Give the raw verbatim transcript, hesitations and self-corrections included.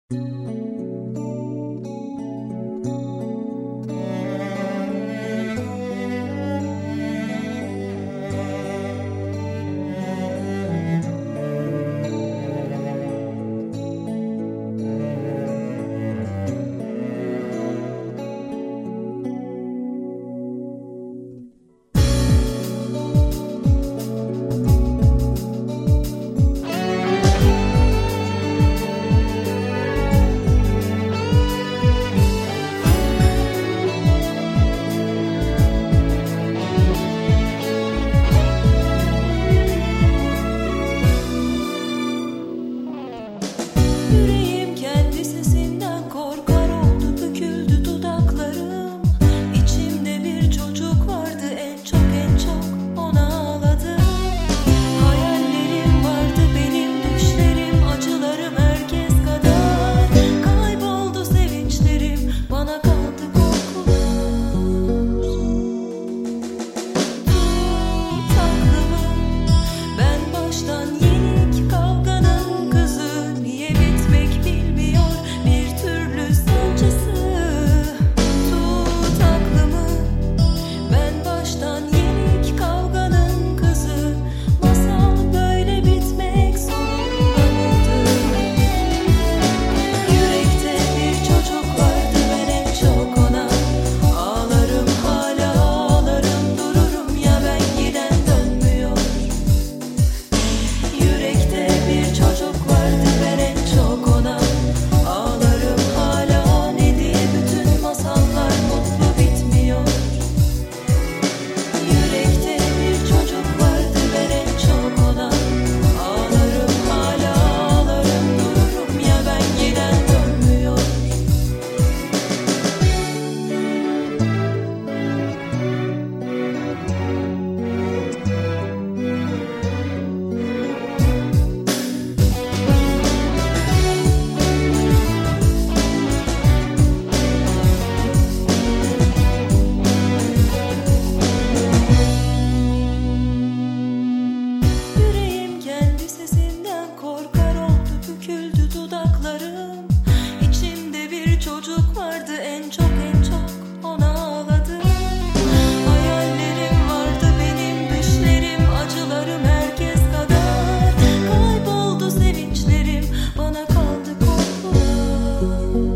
Yüreğim kendi sesinden korkar oldu, büküldü dudaklarım. İçimde bir çocuk vardı, en çok en çok ona ağladım. Hayallerim vardı benim, düşlerim, acılarım herkes kadar. Kayboldu sevinçlerim, bana kaldı korkular. Tut aklımı, ben baştan yenik kavganın kızı. Niye bitmek bilmiyor bir türlü sancısı. Tut aklımı, ben baştan yenik kavganın kızı. Masal böyle bitmek zorunda mıydı? Yürekte bir çocuk vardı, ben en çok ona ağlarım, hala ağlarım, dururum ya ben giden dönmüyor. Yürekte bir çocuk vardı, ben en çok ona ağlarım, hala ne diye bütün masallar mutlu bitmiyor. Yürekte bir çocuk vardı, ben en çok ona ağlarım, hala ağlarım, dururum ya ben giden dönmüyor. Yüreğim kendi sesinden korkar oldu, büküldü dudaklarım. İçimde bir çocuk vardı, en çok en çok ona ağladım. Hayallerim vardı benim, düşlerim, acılarım herkes kadar. Kayboldu sevinçlerim, bana kaldı korkular.